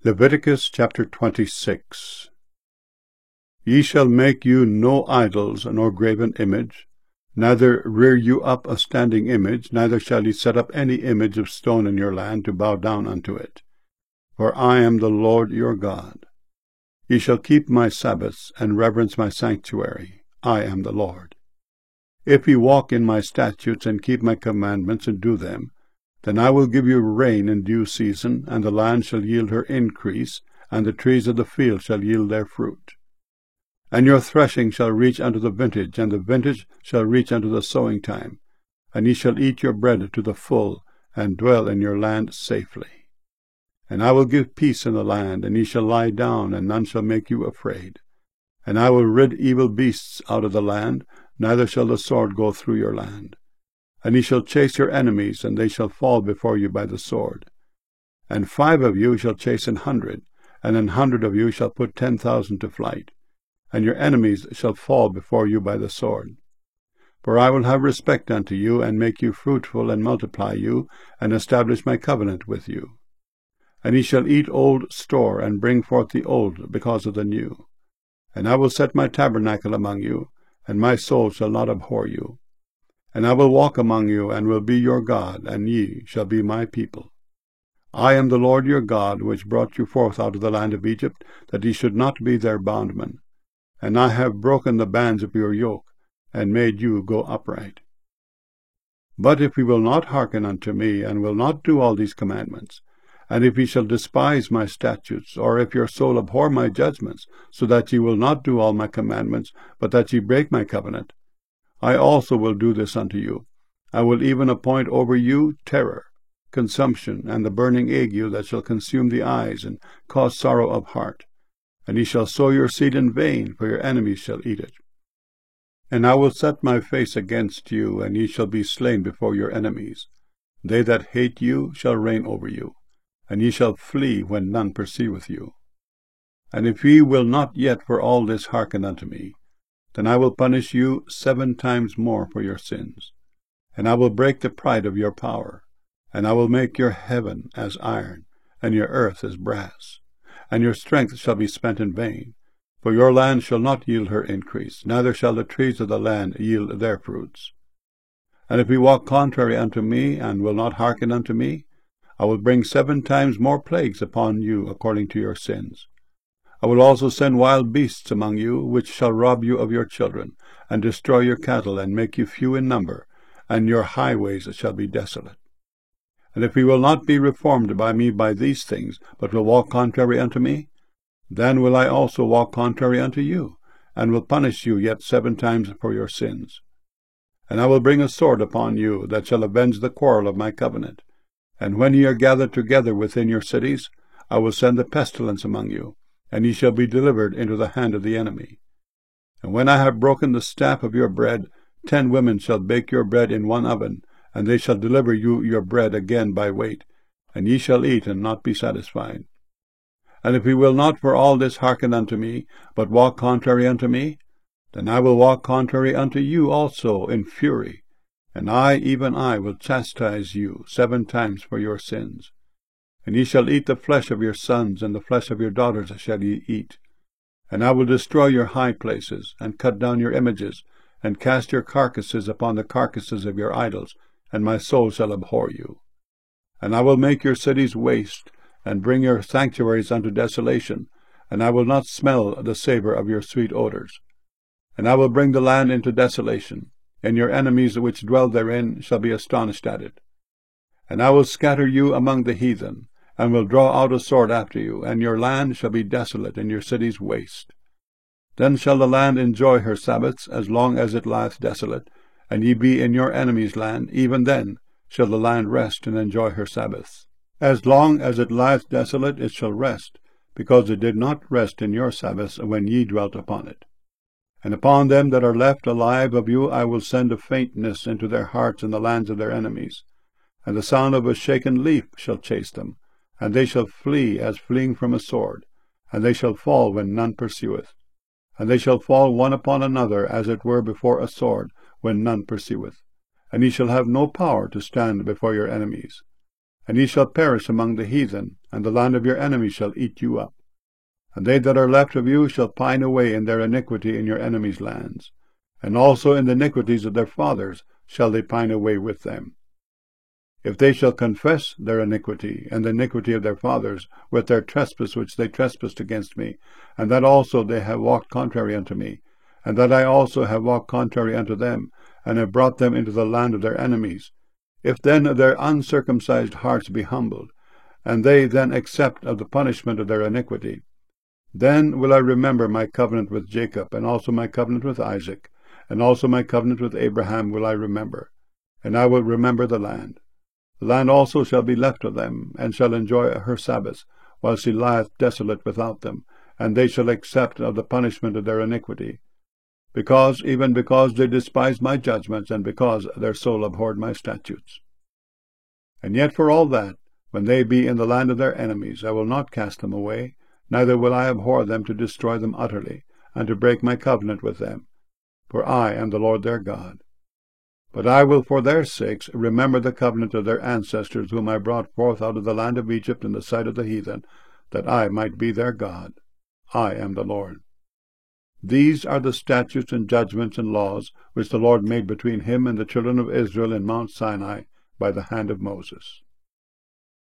Leviticus chapter 26. Ye shall make you no idols nor graven image, neither rear you up a standing image, neither shall ye set up any image of stone in your land to bow down unto it. For I am the Lord your God. Ye shall keep my Sabbaths and reverence my sanctuary. I am the Lord. If ye walk in my statutes and keep my commandments and do them, then I will give you rain in due season, and the land shall yield her increase, and the trees of the field shall yield their fruit. And your threshing shall reach unto the vintage, and the vintage shall reach unto the sowing time, and ye shall eat your bread to the full, and dwell in your land safely. And I will give peace in the land, and ye shall lie down, and none shall make you afraid. And I will rid evil beasts out of the land, neither shall the sword go through your land. And ye shall chase your enemies, and they shall fall before you by the sword. And 5 of you shall chase 100, and 100 of you shall put 10,000 to flight. And your enemies shall fall before you by the sword. For I will have respect unto you, and make you fruitful, and multiply you, and establish my covenant with you. And ye shall eat old store, and bring forth the old because of the new. And I will set my tabernacle among you, and my soul shall not abhor you. And I will walk among you, and will be your God, and ye shall be my people. I am the Lord your God, which brought you forth out of the land of Egypt, that ye should not be their bondmen. And I have broken the bands of your yoke, and made you go upright. But if ye will not hearken unto me, and will not do all these commandments, and if ye shall despise my statutes, or if your soul abhor my judgments, so that ye will not do all my commandments, but that ye break my covenant, I also will do this unto you. I will even appoint over you terror, consumption, and the burning ague that shall consume the eyes, and cause sorrow of heart. And ye shall sow your seed in vain, for your enemies shall eat it. And I will set my face against you, and ye shall be slain before your enemies. They that hate you shall reign over you, and ye shall flee when none pursueth you. And if ye will not yet for all this hearken unto me, then I will punish you 7 times more for your sins. And I will break the pride of your power, and I will make your heaven as iron, and your earth as brass. And your strength shall be spent in vain, for your land shall not yield her increase, neither shall the trees of the land yield their fruits. And if ye walk contrary unto me, and will not hearken unto me, I will bring 7 times more plagues upon you according to your sins. I will also send wild beasts among you, which shall rob you of your children, and destroy your cattle, and make you few in number, and your highways shall be desolate. And if ye will not be reformed by me by these things, but will walk contrary unto me, then will I also walk contrary unto you, and will punish you yet 7 times for your sins. And I will bring a sword upon you, that shall avenge the quarrel of my covenant. And when ye are gathered together within your cities, I will send a pestilence among you, and ye shall be delivered into the hand of the enemy. And when I have broken the staff of your bread, 10 women shall bake your bread in one oven, and they shall deliver you your bread again by weight, and ye shall eat and not be satisfied. And if ye will not for all this hearken unto me, but walk contrary unto me, then I will walk contrary unto you also in fury, and I, even I, will chastise you 7 times for your sins. And ye shall eat the flesh of your sons, and the flesh of your daughters shall ye eat. And I will destroy your high places, and cut down your images, and cast your carcasses upon the carcasses of your idols, and my soul shall abhor you. And I will make your cities waste, and bring your sanctuaries unto desolation, and I will not smell the savour of your sweet odours. And I will bring the land into desolation, and your enemies which dwell therein shall be astonished at it. And I will scatter you among the heathen, and will draw out a sword after you, and your land shall be desolate, and your cities waste. Then shall the land enjoy her Sabbaths, as long as it lieth desolate, and ye be in your enemy's land, even then shall the land rest and enjoy her Sabbaths. As long as it lieth desolate it shall rest, because it did not rest in your Sabbaths when ye dwelt upon it. And upon them that are left alive of you I will send a faintness into their hearts in the lands of their enemies, and the sound of a shaken leaf shall chase them, and they shall flee as fleeing from a sword, and they shall fall when none pursueth. And they shall fall one upon another, as it were before a sword, when none pursueth. And ye shall have no power to stand before your enemies. And ye shall perish among the heathen, and the land of your enemies shall eat you up. And they that are left of you shall pine away in their iniquity in your enemies' lands, and also in the iniquities of their fathers shall they pine away with them. If they shall confess their iniquity, and the iniquity of their fathers, with their trespass which they trespassed against me, and that also they have walked contrary unto me, and that I also have walked contrary unto them, and have brought them into the land of their enemies, if then their uncircumcised hearts be humbled, and they then accept of the punishment of their iniquity, then will I remember my covenant with Jacob, and also my covenant with Isaac, and also my covenant with Abraham will I remember, and I will remember the land. The land also shall be left of them, and shall enjoy her Sabbaths, while she lieth desolate without them, and they shall accept of the punishment of their iniquity, even because they despised my judgments, and because their soul abhorred my statutes. And yet for all that, when they be in the land of their enemies, I will not cast them away, neither will I abhor them to destroy them utterly, and to break my covenant with them. For I am the Lord their God. But I will for their sakes remember the covenant of their ancestors, whom I brought forth out of the land of Egypt in the sight of the heathen, that I might be their God. I am the Lord. These are the statutes and judgments and laws which the Lord made between him and the children of Israel in Mount Sinai by the hand of Moses.